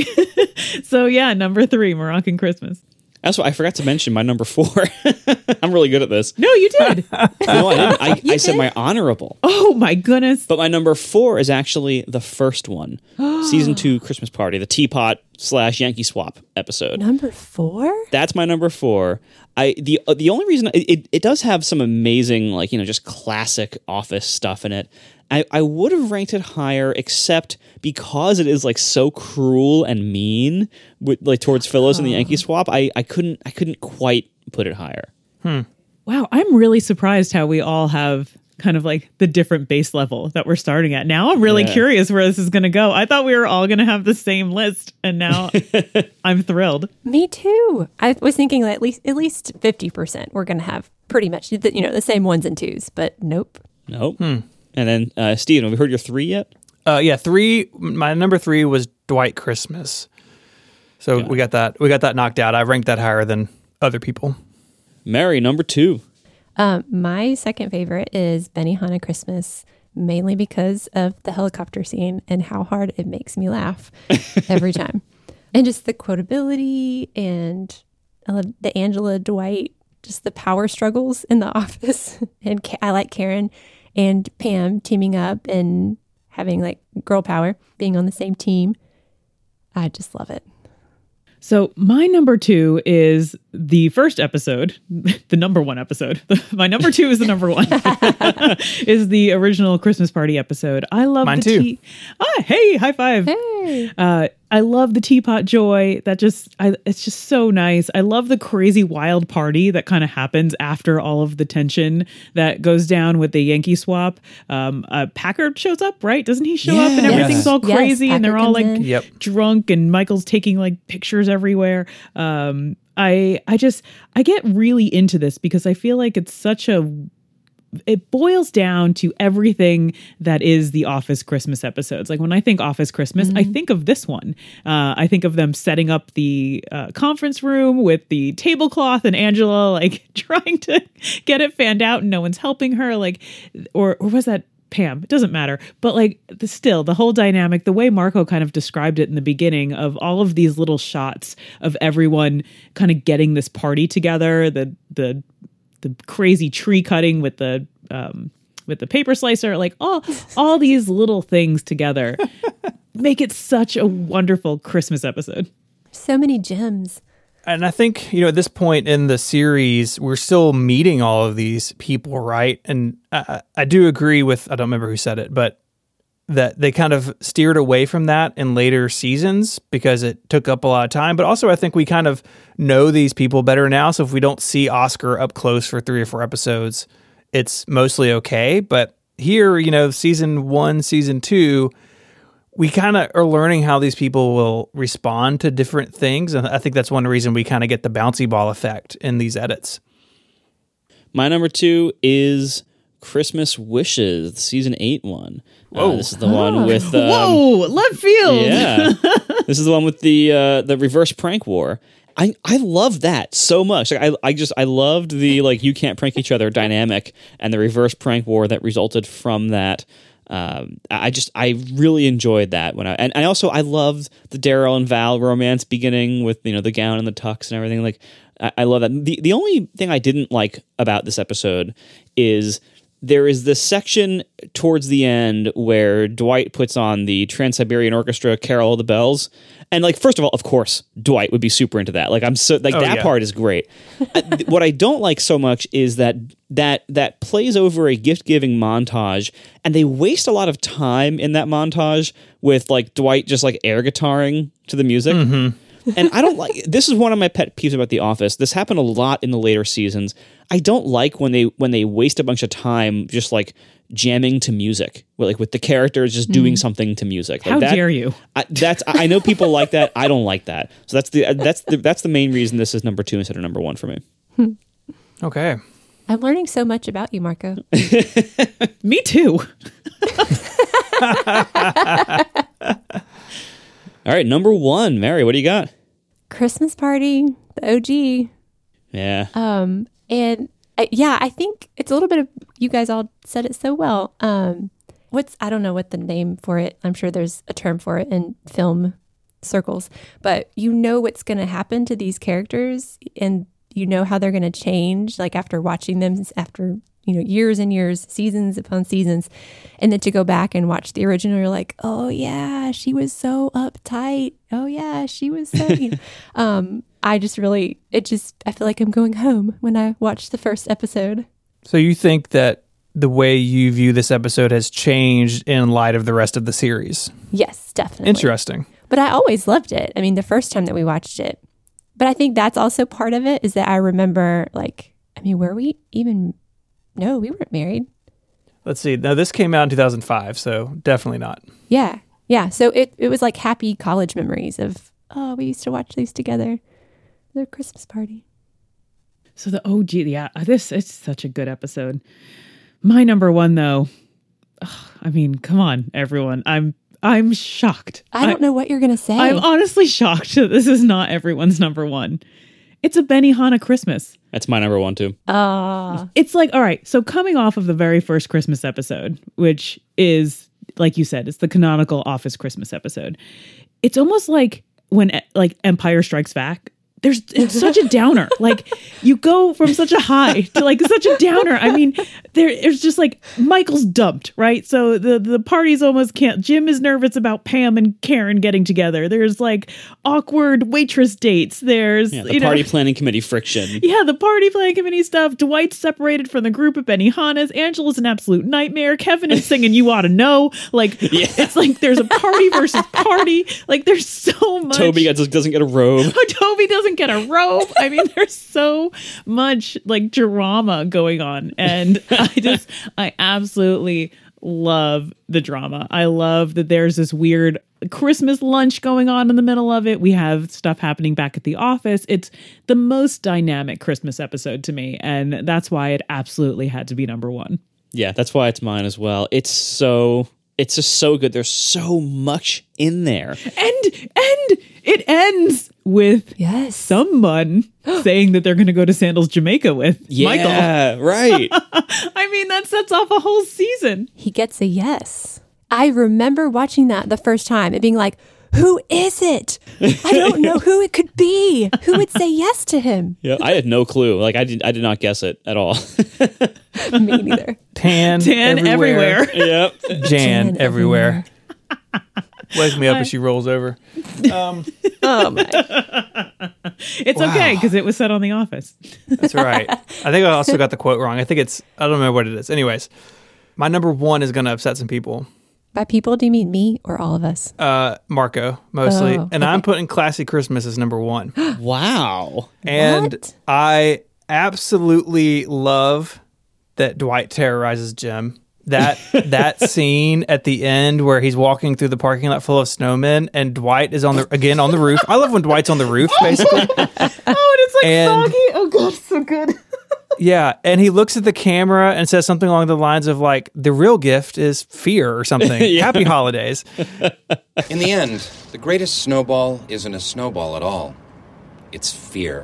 so yeah, number three, Moroccan Christmas. That's what I forgot to mention. My number four. I'm really good at this. No, you did. No, I didn't. I, You I said did? my honorable. Oh my goodness! But my number four is actually the first one, season two Christmas Party, the Teapot slash Yankee Swap episode. Number four? That's my number four. I the uh, the only reason it, it it does have some amazing like you know just classic Office stuff in it. I, I would have ranked it higher, except because it is like so cruel and mean, with, like towards Phyllis and the Yankee Swap. I, I couldn't I couldn't quite put it higher. Hmm. Wow, I'm really surprised how we all have kind of like the different base level that we're starting at. Now I'm really Yeah. curious where this is going to go. I thought we were all going to have the same list, and now I'm thrilled. Me too. I was thinking that at least at least fifty percent we're going to have pretty much the, you know the same ones and twos, but nope. Nope. And then uh, Steven, have we heard your three yet? Uh, yeah, three. My number three was Dwight Christmas. So we got that. We got that knocked out. I ranked that higher than other people. Mary, number two. Um, my second favorite is Benihana Christmas, mainly because of the helicopter scene and how hard it makes me laugh every time. And just the quotability and I love the Angela Dwight, just the power struggles in the office. And Ka- I like Karen and Pam teaming up and having like girl power, being on the same team. I just love it. So my number two is the first episode, the number one episode. My number two is the number one, is the original Christmas Party episode. I love Mine the too. tea. Ah, hey, high five. Hey. Uh, I love the teapot joy. That just, I, it's just so nice. I love the crazy wild party that kind of happens after all of the tension that goes down with the Yankee Swap. Um, uh, Packard shows up, right? Doesn't he show up and Yes. everything's all Yes, crazy and they're Packard all comes like in. Yep. drunk and Michael's taking like pictures everywhere. Um, I I just I get really into this because I feel like it's such a it boils down to everything that is the Office Christmas episodes. Like when I think Office Christmas, mm-hmm. I think of this one. Uh, I think of them setting up the uh, conference room with the tablecloth and Angela like trying to get it fanned out and no one's helping her. Like, or or was that Pam? It doesn't matter. But like the, still the whole dynamic, the way Marco kind of described it in the beginning of all of these little shots of everyone kind of getting this party together, the the the crazy tree cutting with the um, with the paper slicer, like all all these little things together make it such a wonderful Christmas episode. So many gems. And I think, you know, at this point in the series, we're still meeting all of these people, right? And I, I do agree with, I don't remember who said it, but that they kind of steered away from that in later seasons because it took up a lot of time. But also, I think we kind of know these people better now. So if we don't see Oscar up close for three or four episodes, it's mostly okay. But here, you know, season one, season two, we kind of are learning how these people will respond to different things. And I think that's one reason we kind of get the bouncy ball effect in these edits. My number two is Christmas Wishes, the season eight one. Uh, this is the one Oh. with um, Whoa, left field. Yeah, this is the one with the uh, the reverse prank war. I I love that so much. Like I I just I loved the like you can't prank each other dynamic and the reverse prank war that resulted from that. Um, I just I really enjoyed that when I and I also I loved the Daryl and Val romance beginning with you know the gown and the tux and everything. Like I, I love that. The the only thing I didn't like about this episode is there is this section towards the end where Dwight puts on the Trans-Siberian Orchestra Carol of the Bells. And like, first of all, of course, Dwight would be super into that. Like I'm so like Oh, that yeah. part is great. I, th- what I don't like so much is that that that plays over a gift-giving montage and they waste a lot of time in that montage with like Dwight just like air guitaring to the music. Mm-hmm. And I don't like this is one of my pet peeves about The Office. This happened a lot in the later seasons. I don't like when they when they waste a bunch of time just like jamming to music, where, like with the characters just doing Mm. something to music. Like How that, dare you? I, that's I know people like that. I don't like that. So that's the that's the that's the main reason this is number two instead of number one for me. Okay. I'm learning so much about you, Marco. Me too. All right, number one, Mary, what do you got? Christmas Party, the O G. Yeah. Um, and I, yeah, I think it's a little bit of, you guys all said it so well. Um, what's, I don't know what the name for it. I'm sure there's a term for it in film circles, but you know what's going to happen to these characters and you know how they're going to change, like after watching them after, you know, years and years, seasons upon seasons. And then to go back and watch the original, you're like, oh yeah, she was so uptight. Oh yeah, she was so, you know, um, I just really, it just, I feel like I'm going home when I watched the first episode. So you think that the way you view this episode has changed in light of the rest of the series? Yes, definitely. Interesting. But I always loved it. I mean, the first time that we watched it. But I think that's also part of it is that I remember, like, I mean, were we even, no, we weren't married. Let's see. Now, this came out in two thousand five, so definitely not. Yeah. Yeah. So it, it was like happy college memories of, oh, we used to watch these together. The Christmas party. So the O G, yeah, this it's such a good episode. My number one, though, ugh, I mean, come on, everyone. I'm I'm shocked. I don't I, know what you're going to say. I'm honestly shocked that this is not everyone's number one. It's a Benihana Christmas. That's my number one too. Ah. It's like, all right, so coming off of the very first Christmas episode, which is, like you said, it's the canonical Office Christmas episode. It's almost like when like Empire Strikes Back. There's it's such a downer. Like you go from such a high to like such a downer. I mean, there it's just like Michael's dumped, right? So the the party's almost can't. Jim is nervous about Pam and Karen getting together. There's like awkward waitress dates. There's Yeah, the you party know, planning committee friction. yeah, the party planning committee stuff. Dwight's separated from the group at Benihana's. Angela's an absolute nightmare. Kevin is singing "You Ought to Know." Like Yeah. it's like there's a party versus party. Like there's so much. Toby gets, doesn't get a robe. Oh, Toby doesn't get a robe. I mean, there's so much like drama going on. And I just, I absolutely love the drama. I love that there's this weird Christmas lunch going on in the middle of it. We have stuff happening back at the office. It's the most dynamic Christmas episode to me, and that's why it absolutely had to be number one. Yeah, that's why it's mine as well. It's so it's just so good. There's so much in there. And and it ends with yes. someone saying that they're going to go to Sandals Jamaica with Yeah, Michael. right. I mean, that sets off a whole season. He gets a yes. I remember watching that the first time and being like, who is it? I don't know who it could be. Who would say yes to him? Yeah, I had no clue. Like I did I did not guess it at all. Me neither. Tan, Tan everywhere. everywhere. Yep. Jan, Jan everywhere. Wake me up as she rolls over. Um, Oh my. It's okay because it was said on The Office. That's right. I think I also got the quote wrong. I think it's, I don't remember what it is. Anyways, my number one is going to upset some people. By people, do you mean me or all of us? Uh, Marco, mostly. Oh, and okay. I'm putting Classy Christmas as number one. Wow. And What? I absolutely love that Dwight terrorizes Jim. That that scene at the end where he's walking through the parking lot full of snowmen and Dwight is on the again on the roof. I love when Dwight's on the roof, basically. Oh, and it's like And- foggy. Oh, God, it's so good. Yeah, and he looks at the camera and says something along the lines of like, "The real gift is fear" or something. Yeah. Happy holidays. In the end, the greatest snowball isn't a snowball at all. It's fear.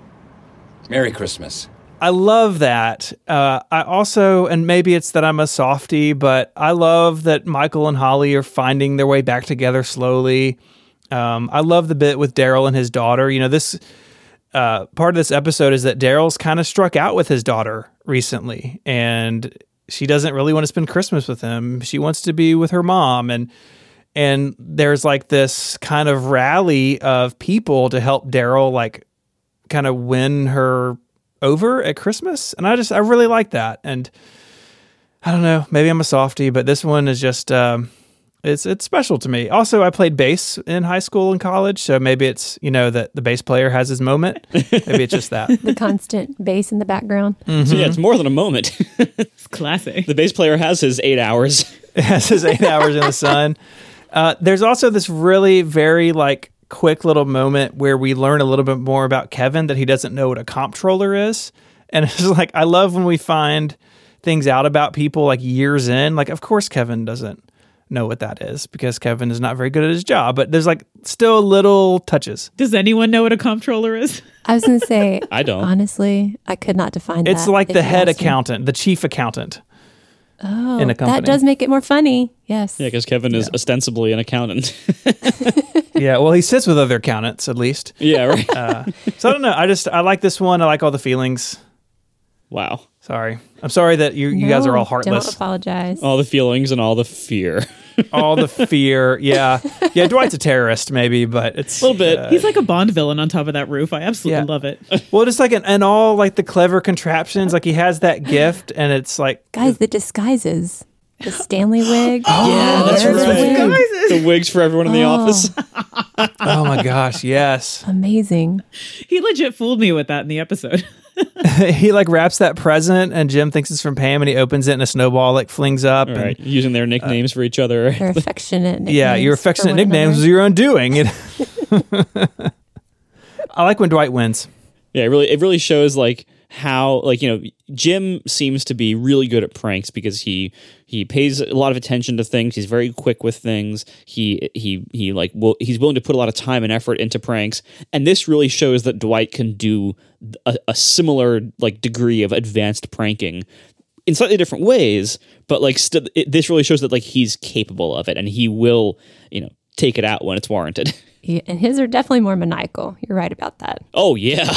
Merry Christmas. I love that. Uh, I also, and maybe it's that I'm a softie, but I love that Michael and Holly are finding their way back together slowly. Um, I love the bit with Daryl and his daughter. You know, this uh, part of this episode is that Daryl's kind of struck out with his daughter recently, and she doesn't really want to spend Christmas with him. She wants to be with her mom, and and there's like this kind of rally of people to help Daryl, like, kind of win her over at Christmas. And I just, I really like that. And I don't know, maybe I'm a softie, but this one is just, um, it's, it's special to me. Also, I played bass in high school and college. So maybe it's, you know, that the bass player has his moment. Maybe it's just that. The constant bass in the background. Mm-hmm. So yeah, it's more than a moment. It's classic. The bass player has his eight hours. It has his eight hours in the sun. Uh, there's also this really very like quick little moment where we learn a little bit more about Kevin, that he doesn't know what a comptroller is. And it's like, I love when we find things out about people like years in. Like, of course, Kevin doesn't know what that is because Kevin is not very good at his job, but there's like still little touches. Does anyone know what a comptroller is? I was going to say, I don't. Honestly, I could not define that. It's like if the you head asked me. accountant, the chief accountant. Oh, in a company. that does make it more funny. Yes. Yeah, because Kevin is ostensibly an accountant. Yeah, well, he sits with other accountants at least. Yeah, right. Uh, so I don't know. I just, I like this one. I like all the feelings. Wow. Sorry. I'm sorry that you, you guys are all No, heartless. Don't apologize. All the feelings and all the fear. All the fear. Yeah. Yeah, Dwight's a terrorist maybe, but it's A little bit. uh, He's like a Bond villain on top of that roof. I absolutely Yeah. love it. well, just like, an, and all like the clever contraptions, like he has that gift and it's like, Guys, the disguises. The Stanley wig. Yeah, that's There's the right. wig. The wigs for everyone in the Oh. office. oh my gosh, yes. Amazing. He legit fooled me with that in the episode. He like wraps that present and Jim thinks it's from Pam and he opens it and a snowball like flings up. All and, right, using their nicknames for each other. Their affectionate nicknames. yeah, your for affectionate one nicknames another. was your undoing. It- I like when Dwight wins. Yeah, it really it really shows like how like you know Jim seems to be really good at pranks because he he pays a lot of attention to things. He's very quick with things. He he he like will he's willing to put a lot of time and effort into pranks. And this really shows that Dwight can do a, a similar like degree of advanced pranking in slightly different ways. But like st- it, this really shows that like he's capable of it and he will you know take it out when it's warranted. Yeah, and his are definitely more maniacal. You're right about that. Oh yeah.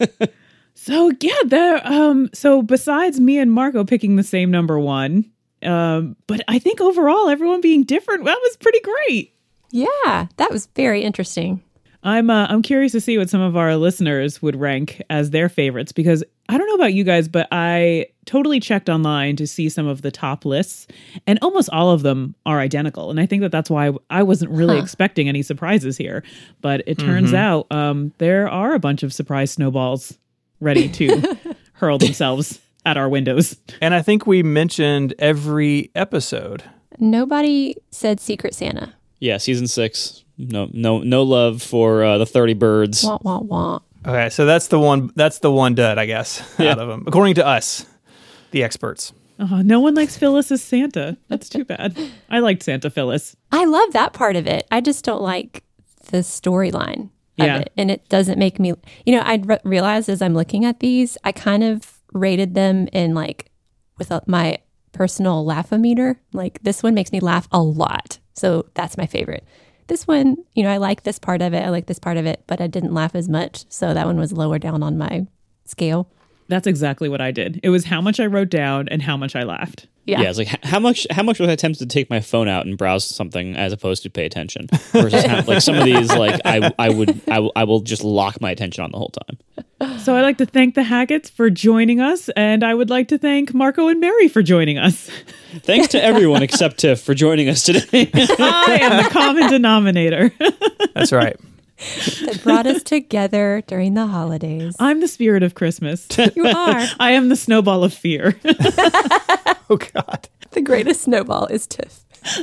So yeah, there. Um. So besides me and Marco picking the same number one, um. But I think overall, everyone being different, that was pretty great. Yeah, that was very interesting. I'm. Uh, I'm curious to see what some of our listeners would rank as their favorites because I don't know about you guys, but I totally checked online to see some of the top lists, and almost all of them are identical. And I think that that's why I wasn't really Huh. expecting any surprises here. But it turns Mhm. out um, there are a bunch of surprise snowballs ready to hurl themselves at our windows. And I think we mentioned every episode. Nobody said Secret Santa. Yeah, season six. No, no, no love for uh, the thirty birds. Wah wah wah. Okay, so that's the one. That's the one dud, I guess, Yeah. out of them, according to us, the experts. Oh, no one likes Phyllis as Santa. That's too bad. I liked Santa Phyllis. I love that part of it. I just don't like the storyline of Yeah. it. And it doesn't make me, you know, I re- realized as I'm looking at these, I kind of rated them in like with a, my personal laugh-o-meter. Like this one makes me laugh a lot. So that's my favorite. This one, you know, I like this part of it. I like this part of it, but I didn't laugh as much. So that one was lower down on my scale. That's exactly what I did. It was how much I wrote down and how much I laughed. Yeah. Yeah, it's like h- how much how much was I tempted to take my phone out and browse something as opposed to pay attention? Versus how, like some of these, like I I would I, w- I will just lock my attention on the whole time. So I'd like to thank the Haggetts for joining us, and I would like to thank Marco and Mary for joining us. Thanks to everyone except Tiff for joining us today. I am the common denominator. That's right. That brought us together during the holidays. I'm the spirit of Christmas. You are. I am the snowball of fear. Oh, God. The greatest snowball is Tiff.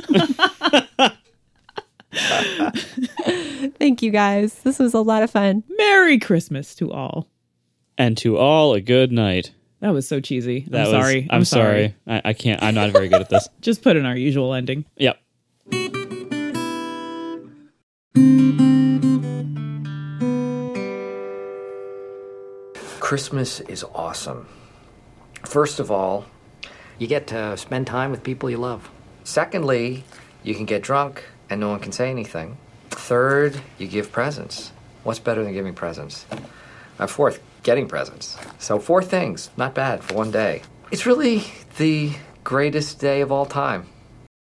Thank you, guys. This was a lot of fun. Merry Christmas to all. And to all a good night. That was so cheesy. I'm That was- sorry. I'm, sorry. I, I can't. I'm not very good at this. Just put in our usual ending. Yep. Christmas is awesome. First of all, you get to spend time with people you love. Secondly, you can get drunk and no one can say anything. Third, you give presents. What's better than giving presents? And fourth, getting presents. So four things, not bad for one day. It's really the greatest day of all time.